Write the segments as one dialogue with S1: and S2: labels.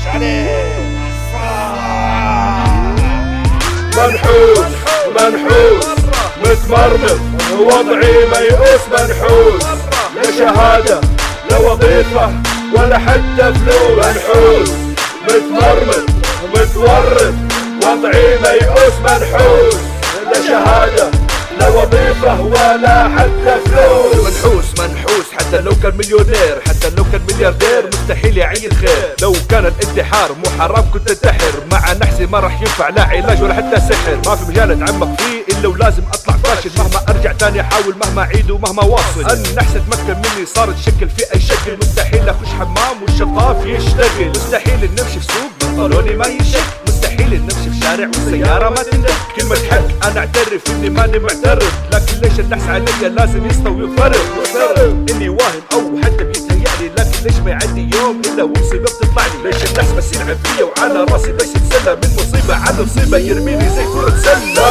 S1: منحوس منحوس متمرمط وضعي ميؤوس منحوس لا شهادة لا وظيفة ولا حتى فلوس منحوس متمرمط متورط وضعي ميؤوس منحوس لا شهادة لا وظيفة ولا حتى فلوس
S2: منحوس حتى لو كان مليونير حتى لو كان ملياردير مستحيل يعين خير لو كان الانتحار مو حرام كنت انتحر مع نحسي ما راح ينفع لا علاج ولا حتى سحر ما في مجال اتعمق فيه الا ولازم اطلع فاشل مهما ارجع تاني احاول مهما اعيد ومهما واصل النحس اتمكن مني صار تشكل في اي شكل مستحيل اخش حمام والشفاف يشتغل مستحيل نمشي في سوق بنطلوني ما يشك مستحيل نمشي في شارع والسيارة ما تندق كلمة حق انا اعترف اني ماني معترف لكن ليش النحس علي لازم يستوي ويفرق اني واهم او حتى بيتهيألي لكن ليش ما يعدي يوم الا ومصيبة بتطلع لي ليش النحس بس يلعب فيا وعلى راسي بس يتسلى من مصيبة على مصيبة يرميني زي كرة سلة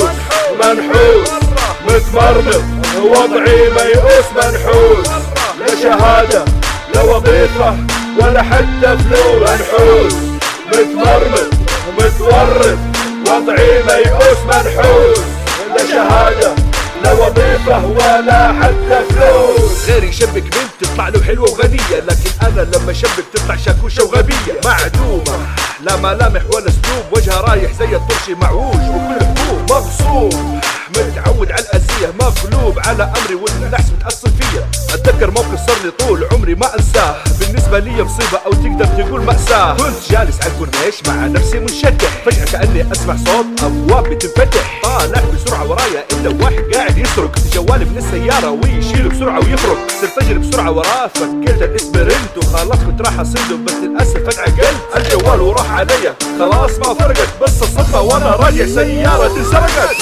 S1: منحوس متمرمط وضعي ميؤوس منحوس لا شهادة لا وظيفة ولا حتى فلوس منحوس متمرمط ومتورط وضعي ميؤوس منحوس لا شهادة لا وظيفة ولا حتى فلوس
S2: غيري يشبك بنت تطلع له حلوة وغنية لكن انا لما شبك تطلع شاكوشة وغبية معدومة لا ملامح ولا اسلوب وجهها رايح زي الطرشي معوج وكل حبوب مغصوب متعود على الأذية مغلوب على أمري والنحس متأثر فيا أتذكر موقف صار لي طول عمري ما أنساه بالنسبة لي مصيبة أو تقدر تقول مأساة كنت جالس على الكورنيش مع نفسي منشكح فجأة كأني أسمع صوت أبواب بتنفتح طالع بسرعة ورايا إلا واحد قاعد يسرق جوالي من السيارة ويشيله بسرعة ويفرق صرت أجري بسرعة وراه فكيت الإسبرنت وخلاص كنت راح أصيده بس للأسف فجأة قلت الجوال وراح عليا خلاص ما فرقت بس الصدمة وأنا راجع سيارة انسرقت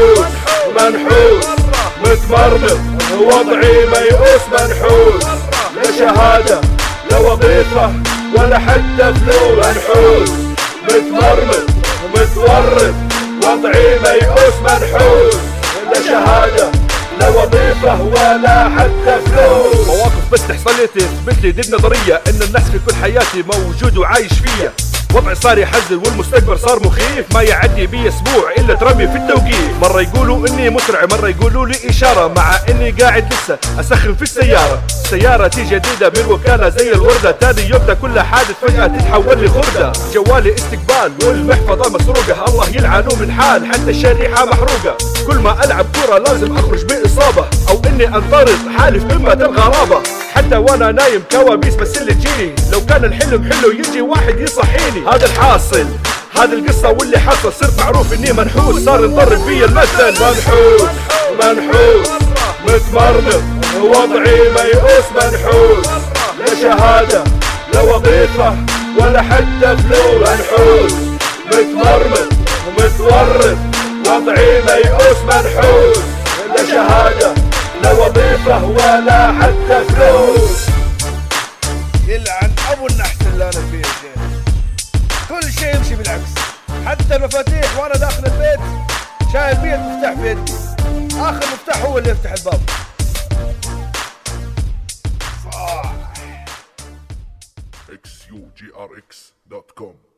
S1: منحوس متمرمط وضعي ميؤوس منحوس لا شهادة لا وظيفة ولا حتى فلوس منحوس متمرمط ومتورط وضعي ميؤوس منحوس لا شهادة لا وظيفة ولا حتى فلوس
S2: مواقف بس تحصل لي تثبت لي دي النظرية ان النحس في كل حياتي موجود وعايش فيا وضعي صار يحزن والمستقبل صار مخيف ما يعدي بي اسبوع الا ترمي في التوقيف مرة يقولوا اني مسرع مرة يقولوا لي اشارة مع اني قاعد لسه اسخن في السيارة سيارتي جديدة من وكالة زي الوردة تاني يوم ده كل حادث فجأة تتحول لي خردة جوالي استقبال والمحفظة مسروقة الله يلعنه من حال حتى الشريحة محروقة كل ما العب كرة لازم اخرج باصابة او اني انطرد حالي في قمة الغرابة حتى وانا نايم كوابيس بس اللي تجيني لو كان الحلم حلو يجي واحد يصحيني هذا الحاصل هذه القصة واللي حصل صرت معروف اني منحوس صار نضرب بي المثل
S1: منحوس متمرمط وضعي ميؤوس منحوس لا شهادة لا وظيفة ولا حتى فلوس منحوس متمرمط ومتورط وضعي ميؤوس منحوس لا شهادة لا وظيفة ولا حتى فلوس
S3: يلعن ابو النحس اللي انا فيه يا كل شيء يمشي بالعكس حتى المفاتيح وانا داخل البيت شايل بيه المفتاح في يدي اخر مفتاح هو اللي يفتح الباب
S4: xugRx.com